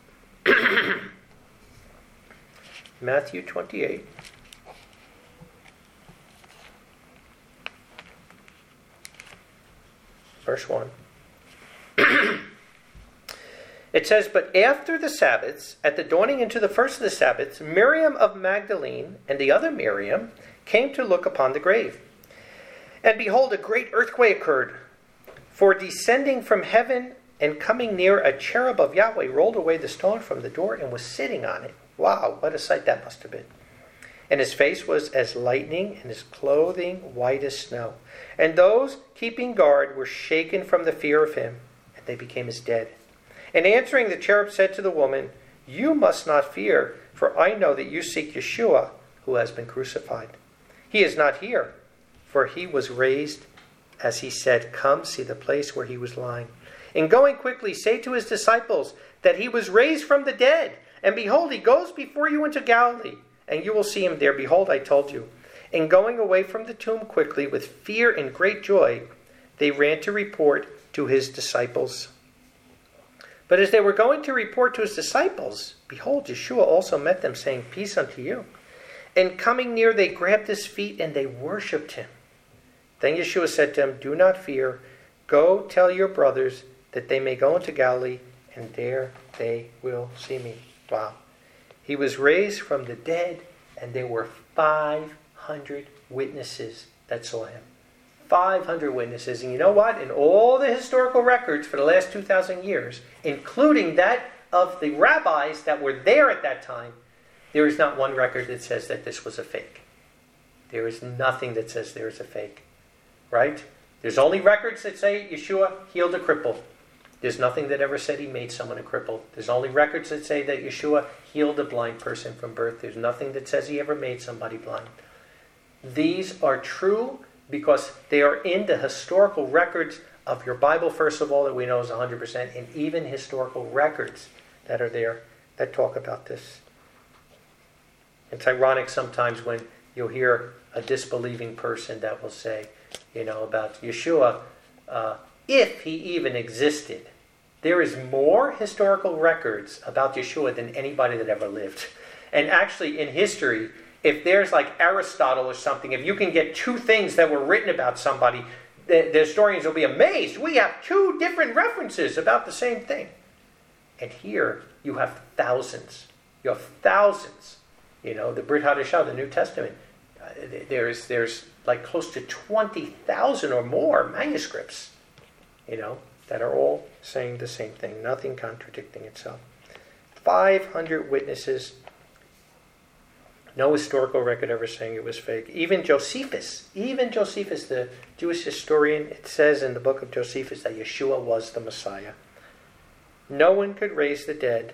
Matthew twenty-eight. Verse one. It says, but after the Sabbaths, at the dawning into the first of the Sabbaths, Miriam of Magdalene and the other Miriam came to look upon the grave. And behold, a great earthquake occurred. For descending from heaven and coming near, a cherub of Yahweh rolled away the stone from the door and was sitting on it. Wow, what a sight that must have been. And his face was as lightning, and his clothing white as snow. And those keeping guard were shaken from the fear of him, and they became as dead. And answering, the cherub said to the woman, you must not fear, for I know that you seek Yeshua, who has been crucified. He is not here, for he was raised, as he said, come see the place where he was lying. And going quickly, say to his disciples that he was raised from the dead. And behold, he goes before you into Galilee, and you will see him there. Behold, I told you. And going away from the tomb quickly, with fear and great joy, they ran to report to his disciples. But as they were going to report to his disciples, behold, Yeshua also met them, saying, peace unto you. And coming near, they grabbed his feet, and they worshipped him. Then Yeshua said to them, do not fear. Go tell your brothers that they may go into Galilee, and there they will see me. Wow. He was raised from the dead, and there were five hundred witnesses that saw him. five hundred witnesses. And you know what? In all the historical records for the last two thousand years, including that of the rabbis that were there at that time, there is not one record that says that this was a fake. There is nothing that says there is a fake. Right? There's only records that say Yeshua healed a cripple. There's nothing that ever said he made someone a cripple. There's only records that say that Yeshua healed a blind person from birth. There's nothing that says he ever made somebody blind. These are true because they are in the historical records of your Bible, first of all, that we know is one hundred percent, and even historical records that are there that talk about this. It's ironic sometimes when you'll hear a disbelieving person that will say, you know, about Yeshua, uh, if he even existed. There is more historical records about Yeshua than anybody that ever lived. And actually in history, if there's like Aristotle or something, if you can get two things that were written about somebody, the, the historians will be amazed. We have two different references about the same thing. And here you have thousands. You have thousands. You know, the Brit Hadashah, the New Testament, uh, there's there's like close to twenty thousand or more manuscripts, you know, that are all saying the same thing, nothing contradicting itself. five hundred witnesses, no historical record ever saying it was fake. Even Josephus, even Josephus, the Jewish historian, it says in the book of Josephus that Yeshua was the Messiah. No one could raise the dead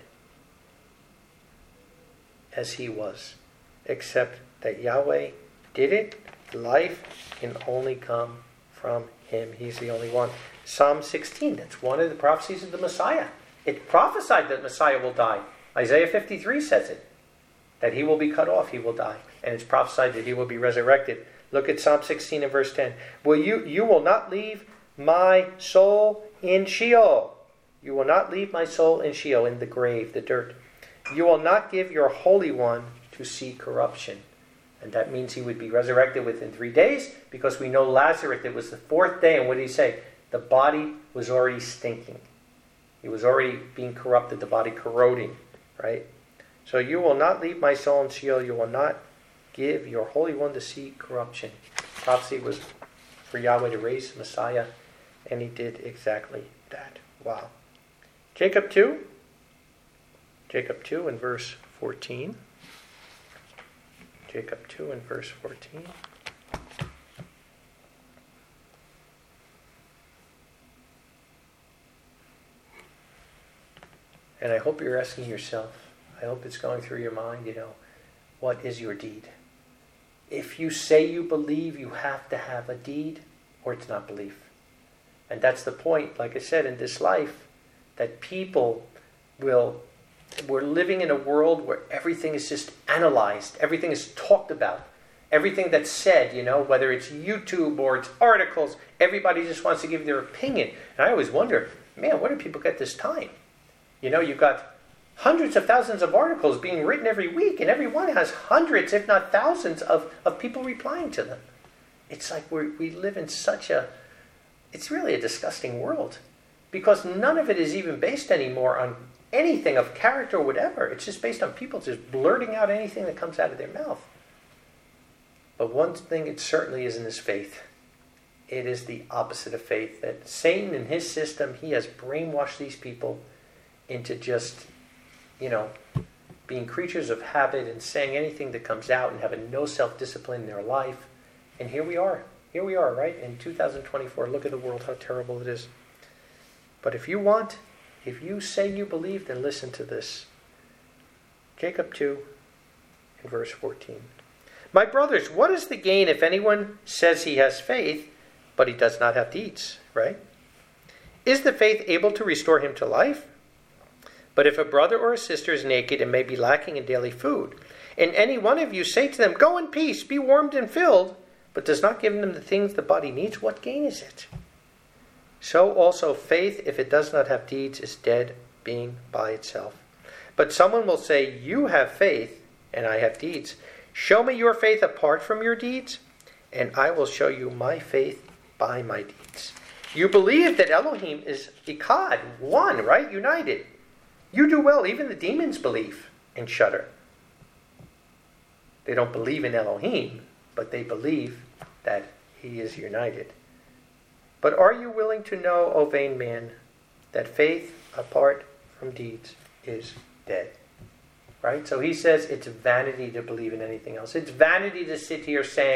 as he was, except that Yahweh did it. Life can only come from him. He's the only one. Psalm sixteen, that's one of the prophecies of the Messiah. It prophesied that Messiah will die. Isaiah fifty-three says it, that he will be cut off, he will die. And it's prophesied that he will be resurrected. Look at Psalm sixteen and verse ten. Will you, you will not leave my soul in Sheol. You will not leave my soul in Sheol, in the grave, the dirt. You will not give your Holy One to see corruption. And that means he would be resurrected within three days, because we know Lazarus, it was the fourth day, and what did he say? The body was already stinking. He was already being corrupted, the body corroding, right? So you will not leave my soul in Sheol. You will not give your Holy One to see corruption. Prophecy was for Yahweh to raise the Messiah, and he did exactly that. Wow. Jacob two. Jacob two and verse fourteen. Jacob two and verse fourteen. And I hope you're asking yourself, I hope it's going through your mind, you know, what is your deed? If you say you believe, you have to have a deed, or it's not belief. And that's the point, like I said, in this life, that people will... We're living in a world where everything is just analyzed. Everything is talked about. Everything that's said, you know, whether it's YouTube or it's articles, everybody just wants to give their opinion. And I always wonder, man, where do people get this time? You know, you've got hundreds of thousands of articles being written every week, and every one has hundreds, if not thousands, of, of people replying to them. It's like we we live in such a... It's really a disgusting world. Because none of it is even based anymore on anything of character or whatever. It's just based on people just blurting out anything that comes out of their mouth. But one thing it certainly isn't is faith. It is the opposite of faith. That Satan in his system, he has brainwashed these people into just, you know, being creatures of habit and saying anything that comes out and having no self-discipline in their life. And here we are. Here we are, right? In two thousand twenty-four. Look at the world, how terrible it is. But if you want... If you say you believe, then listen to this. Jacob two, in verse fourteen. My brothers, what is the gain if anyone says he has faith, but he does not have deeds, right? Is the faith able to restore him to life? But if a brother or a sister is naked and may be lacking in daily food, and any one of you say to them, go in peace, be warmed and filled, but does not give them the things the body needs, what gain is it? So also faith, if it does not have deeds, is dead, being by itself. But someone will say, you have faith, and I have deeds. Show me your faith apart from your deeds, and I will show you my faith by my deeds. You believe that Elohim is Echad, one, right? United. You do well. Even the demons believe and shudder. They don't believe in Elohim, but they believe that he is united. But are you willing to know, O vain man, that faith apart from deeds is dead? Right? So he says it's vanity to believe in anything else. It's vanity to sit here saying,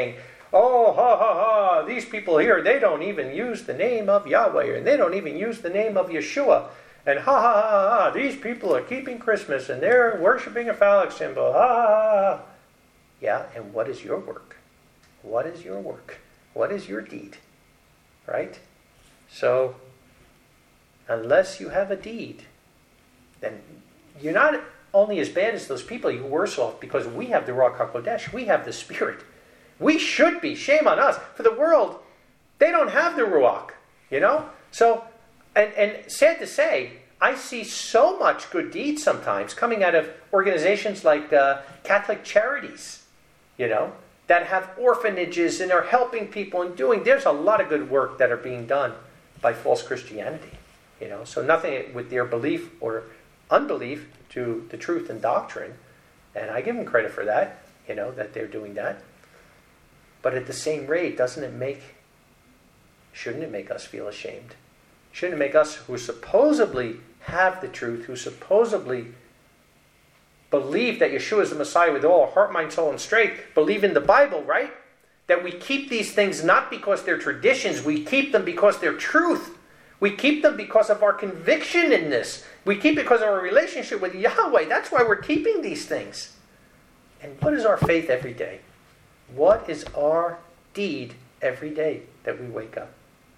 oh, ha, ha, ha, these people here, they don't even use the name of Yahweh, and they don't even use the name of Yeshua. And ha, ha, ha, ha, these people are keeping Christmas, and they're worshiping a phallic symbol. Ha, ha, ha, ha. Yeah, and what is your work? What is your work? What is your deed? Right? So, unless you have a deed, then you're not only as bad as those people, you're worse off, because we have the Ruach HaKodesh. We have the Spirit. We should be. Shame on us. For the world, they don't have the Ruach. You know? So, and, and sad to say, I see so much good deeds sometimes coming out of organizations like uh, Catholic Charities, you know, that have orphanages and are helping people and doing. There's a lot of good work that are being done by false Christianity, you know. So nothing with their belief or unbelief to the truth and doctrine, and I give them credit for that, you know, that they're doing that. But at the same rate, doesn't it make, shouldn't it make us feel ashamed? Shouldn't it make us who supposedly have the truth, who supposedly believe that Yeshua is the Messiah with all our heart, mind, soul, and strength, believe in the Bible, right? That we keep these things not because they're traditions, we keep them because they're truth. We keep them because of our conviction in this. We keep it because of our relationship with Yahweh. That's why we're keeping these things. And what is our faith every day? What is our deed every day that we wake up?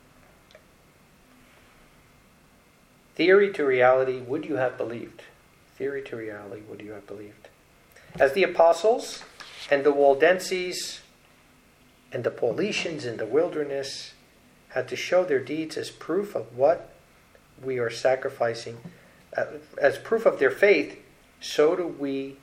Theory to reality, would you have believed? Theory to reality, would you have believed? As the apostles and the Waldenses and the Paulicians in the wilderness had to show their deeds as proof of what we are sacrificing, uh, as proof of their faith, so do we,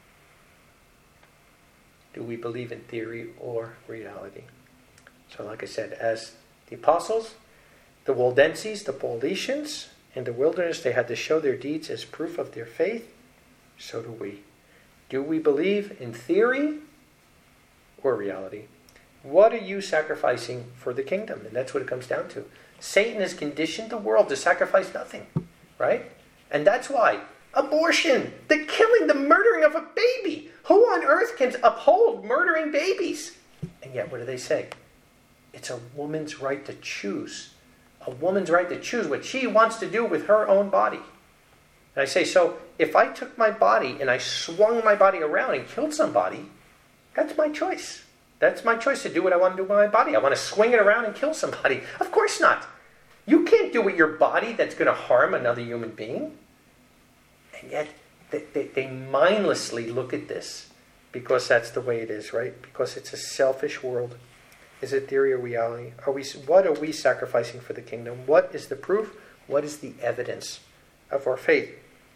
do we believe in theory or reality? So like I said, as the apostles, the Waldenses, the Paulicians, in the wilderness, they had to show their deeds as proof of their faith. So do we. Do we believe in theory or reality? What are you sacrificing for the kingdom? And that's what it comes down to. Satan has conditioned the world to sacrifice nothing, right? And that's why abortion, the killing, the murdering of a baby. Who on earth can uphold murdering babies? And yet, what do they say? It's a woman's right to choose. A woman's right to choose what she wants to do with her own body. And I say, so if I took my body and I swung my body around and killed somebody, that's my choice. That's my choice to do what I want to do with my body. I want to swing it around and kill somebody. Of course not. You can't do with your body that's going to harm another human being. And yet, they, they, they mindlessly look at this because that's the way it is, right? Because it's a selfish world. Is it theory or reality? Are we? What are we sacrificing for the kingdom? What is the proof? What is the evidence of our faith?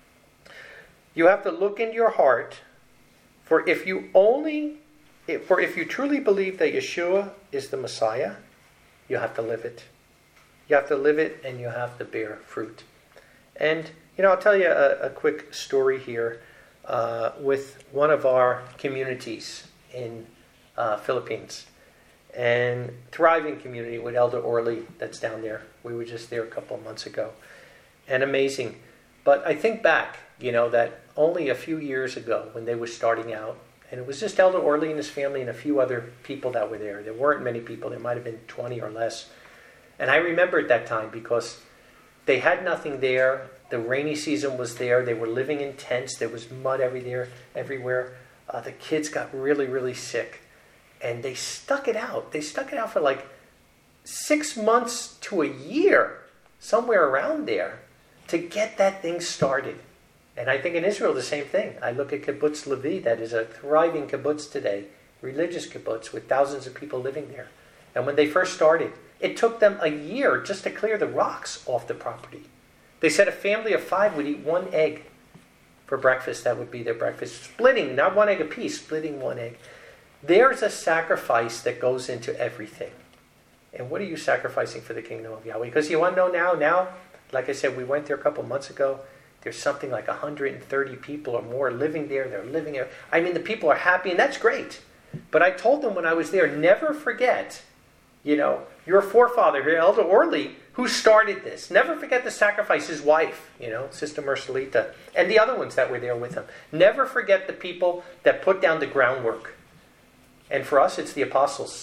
You have to look in your heart, for if you only, for if you truly believe that Yeshua is the Messiah, you have to live it. You have to live it, and you have to bear fruit. And you know, I'll tell you a, a quick story here uh, with one of our communities in uh, Philippines. And thriving community with Elder Orly that's down there. We were just there a couple of months ago. And amazing. But I think back, you know, that only a few years ago when they were starting out, and it was just Elder Orly and his family and a few other people that were there. There weren't many people. There might have been twenty or less. And I remember at that time because they had nothing there. The rainy season was there. They were living in tents. There was mud everywhere. everywhere. Uh, the kids got really, really sick. And they stuck it out. They stuck it out for like six months to a year, somewhere around there, to get that thing started. And I think in Israel, the same thing. I look at Kibbutz Levi, that is a thriving kibbutz today, religious kibbutz with thousands of people living there. And when they first started, it took them a year just to clear the rocks off the property. They said a family of five would eat one egg for breakfast. That would be their breakfast. Splitting, not one egg apiece, splitting one egg. There's a sacrifice that goes into everything. And what are you sacrificing for the kingdom of Yahweh? Because you want to know now, now, like I said, we went there a couple months ago. There's something like one hundred thirty people or more living there. They're living there. I mean, the people are happy, and that's great. But I told them when I was there, never forget, you know, your forefather here, Elder Orly, who started this. Never forget to sacrifice his wife, you know, Sister Marcelita, and the other ones that were there with him. Never forget the people that put down the groundwork. And for us, it's the apostles.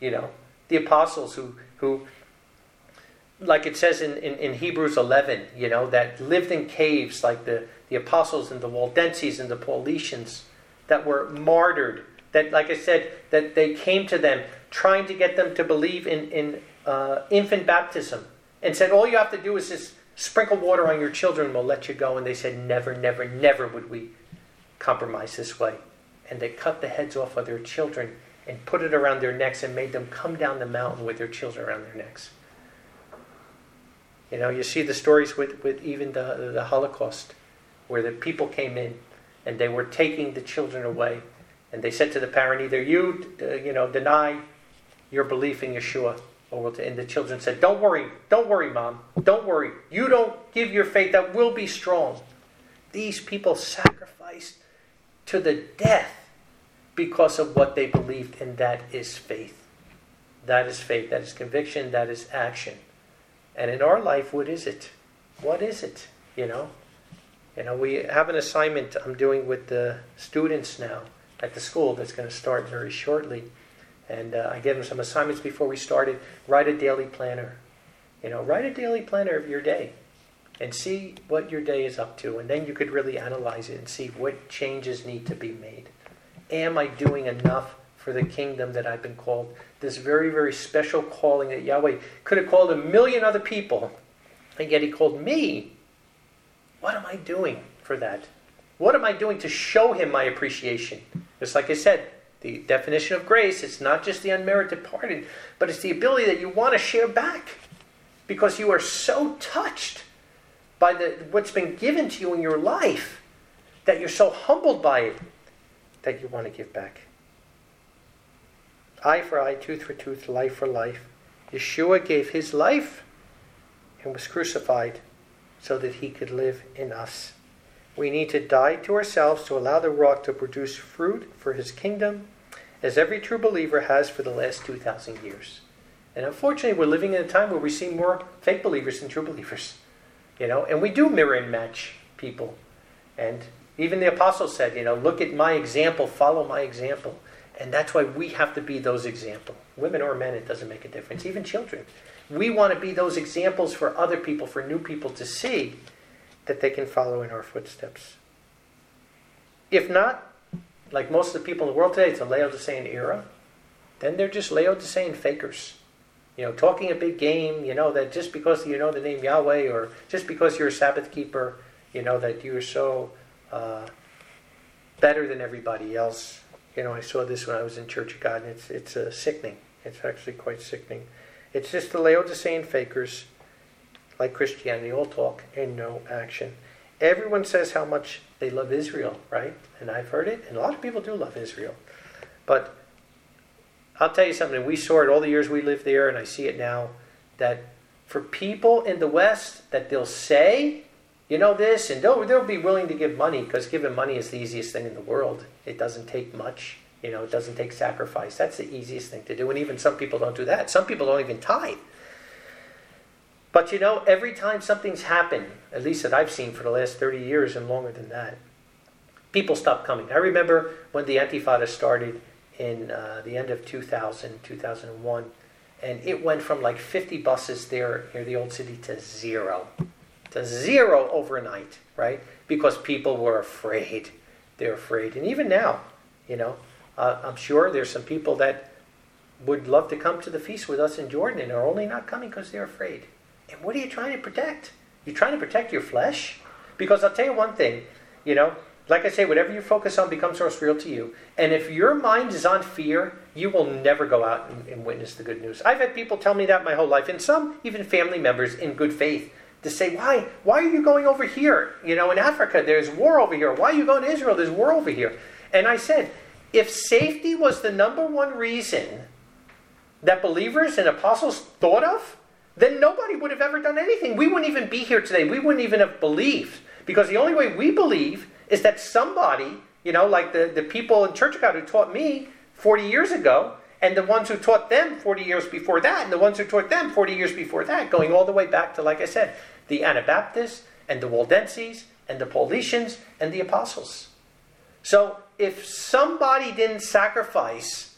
You know, the apostles who, who like it says in, in, in Hebrews eleven, you know, that lived in caves like the, the apostles and the Waldenses and the Paulicians that were martyred. That, like I said, that they came to them trying to get them to believe in, in uh, infant baptism and said, all you have to do is just sprinkle water on your children and we'll let you go. And they said, never, never, never would we compromise this way. And they cut the heads off of their children and put it around their necks and made them come down the mountain with their children around their necks. You know, you see the stories with, with even the, the Holocaust, where the people came in and they were taking the children away. And they said to the parent, either you, uh, you know, deny your belief in Yeshua, or we'll t-. And the children said, don't worry, don't worry, Mom, don't worry. You don't give your faith, that will be strong. These people sacrificed to the death because of what they believed, and that is faith. That is faith, that is conviction, that is action. And in our life, what is it? What is it? You know? You know, we have an assignment I'm doing with the students now at the school that's going to start very shortly. And uh, I gave them some assignments before we started. Write a daily planner. You know, write a daily planner of your day and see what your day is up to. And then you could really analyze it and see what changes need to be made. Am I doing enough for the kingdom that I've been called? This very, very special calling that Yahweh could have called a million other people, and yet he called me. What am I doing for that? What am I doing to show him my appreciation? Just like I said, the definition of grace, it's not just the unmerited pardon, but it's the ability that you want to share back because you are so touched by the what's been given to you in your life, that you're so humbled by it, that you want to give back. Eye for eye, tooth for tooth, life for life. Yeshua gave his life and was crucified so that he could live in us. We need to die to ourselves to allow the rock to produce fruit for his kingdom, as every true believer has for the last two thousand years. And unfortunately, we're living in a time where we see more fake believers than true believers. You know, and we do mirror and match people. And even the apostles said, you know, look at my example, follow my example. And that's why we have to be those examples. Women or men, it doesn't make a difference. Even children. We want to be those examples for other people, for new people to see that they can follow in our footsteps. If not, like most of the people in the world today, it's a Laodicean era, then they're just Laodicean fakers. You know, talking a big game, you know, that just because you know the name Yahweh, or just because you're a Sabbath keeper, you know, that you're so uh, better than everybody else. You know, I saw this when I was in Church of God, and it's, it's uh, sickening. It's actually quite sickening. It's just the Laodicean fakers, like Christianity, all talk and no action. Everyone says how much they love Israel, right? And I've heard it, and a lot of people do love Israel. But I'll tell you something, we saw it all the years we lived there, and I see it now, that for people in the West, that they'll say, you know this, and they'll, they'll be willing to give money, because giving money is the easiest thing in the world. It doesn't take much. You know, it doesn't take sacrifice. That's the easiest thing to do, and even some people don't do that. Some people don't even tithe. But you know, every time something's happened, at least that I've seen for the last thirty years and longer than that, people stop coming. I remember when the Intifada started in uh, the end of two thousand, two thousand one, and it went from like fifty buses there near the old city to zero. To zero overnight, right? Because people were afraid. They're afraid. And even now, you know, uh, I'm sure there's some people that would love to come to the feast with us in Jordan and are only not coming because they're afraid. And what are you trying to protect? You're trying to protect your flesh? Because I'll tell you one thing, you know, like I say, whatever you focus on becomes most real to you. And if your mind is on fear, you will never go out and, and witness the good news. I've had people tell me that my whole life, and some even family members in good faith, to say, why? Why are you going over here? You know, in Africa, there's war over here. Why are you going to Israel? There's war over here. And I said, if safety was the number one reason that believers and apostles thought of, then nobody would have ever done anything. We wouldn't even be here today. We wouldn't even have believed. Because the only way we believe is that somebody, you know, like the, the people in Church of God who taught me forty years ago, and the ones who taught them forty years before that, and the ones who taught them forty years before that, going all the way back to, like I said, the Anabaptists, and the Waldenses, and the Paulicians, and the Apostles. So, if somebody didn't sacrifice for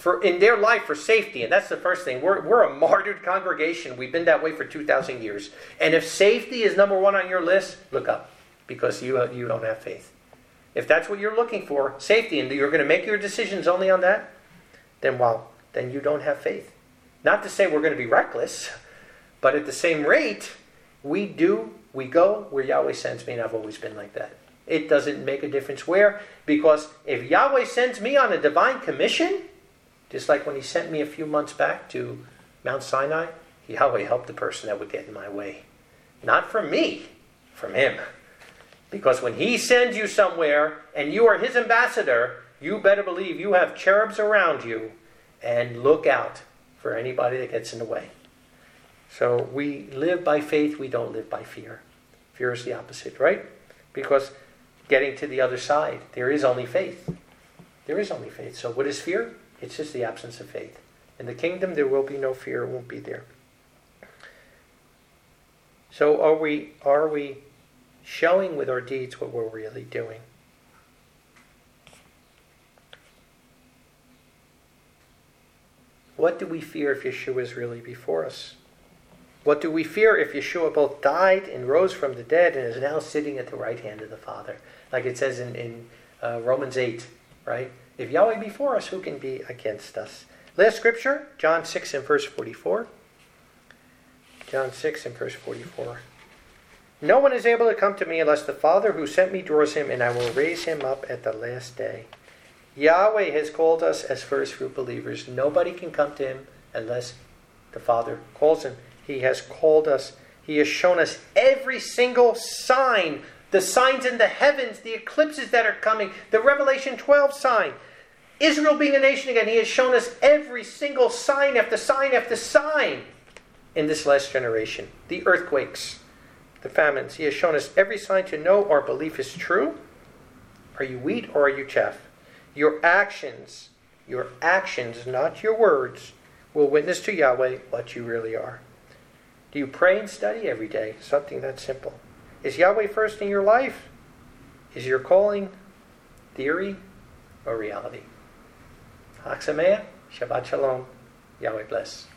for in their life for safety. And that's the first thing. We're, we're a martyred congregation. We've been that way for two thousand years. And if safety is number one on your list, look up, because you, uh, you don't have faith. If that's what you're looking for, safety, and you're going to make your decisions only on that, then well, then you don't have faith. Not to say we're going to be reckless, but at the same rate, we do, we go where Yahweh sends me, and I've always been like that. It doesn't make a difference where, because if Yahweh sends me on a divine commission, just like when he sent me a few months back to Mount Sinai, Yahweh helped the person that would get in my way. Not from me, from him. Because when he sends you somewhere and you are his ambassador, you better believe you have cherubs around you, and look out for anybody that gets in the way. So we live by faith, we don't live by fear. Fear is the opposite, right? Because getting to the other side, there is only faith. There is only faith. So what is fear? It's just the absence of faith. In the kingdom, there will be no fear. It won't be there. So are we, are we showing with our deeds what we're really doing? What do we fear if Yeshua is really before us? What do we fear if Yeshua both died and rose from the dead and is now sitting at the right hand of the Father? Like it says in, in uh, Romans eight, right? If Yahweh be for us, who can be against us? Last scripture, John six and verse forty-four. John six and verse forty-four. No one is able to come to me unless the Father who sent me draws him, and I will raise him up at the last day. Yahweh has called us as first fruit believers. Nobody can come to him unless the Father calls him. He has called us. He has shown us every single sign. The signs in the heavens, the eclipses that are coming, the Revelation twelve sign. Israel being a nation again. He has shown us every single sign after sign after sign in this last generation. The earthquakes, the famines. He has shown us every sign to know our belief is true. Are you wheat or are you chaff? Your actions, your actions, not your words, will witness to Yahweh what you really are. Do you pray and study every day? Something that simple. Is Yahweh first in your life? Is your calling theory or reality? Chag Sameach, Shabbat Shalom. Yahweh bless.